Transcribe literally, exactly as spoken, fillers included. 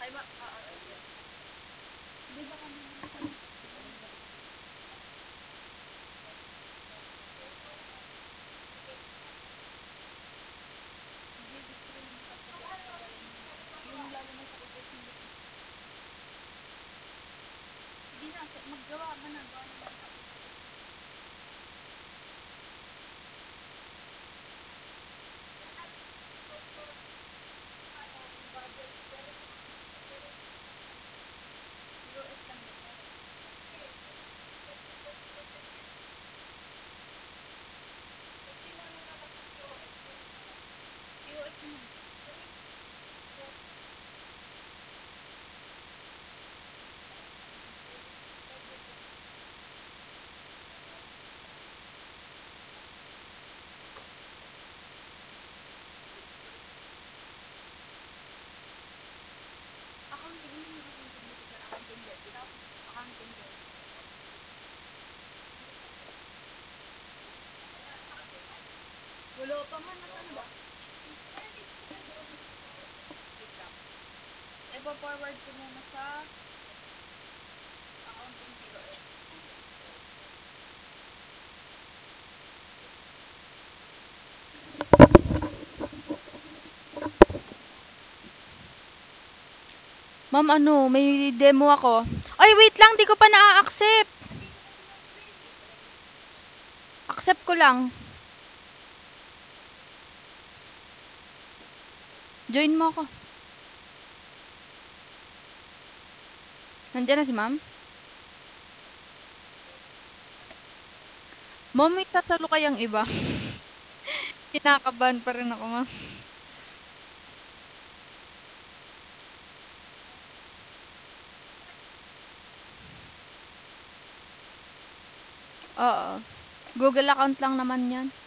Ipo-forward ko muna sa Ma'am, ano, may demo ako. Ay, wait lang, di ko pa naa-accept. Accept ko lang. Join mo ako. Nandiyan na si ma'am? Ma'am, may sasalo kayang iba. Kinakabahan pa rin ako, ma'am. Oo. Google account lang naman yan.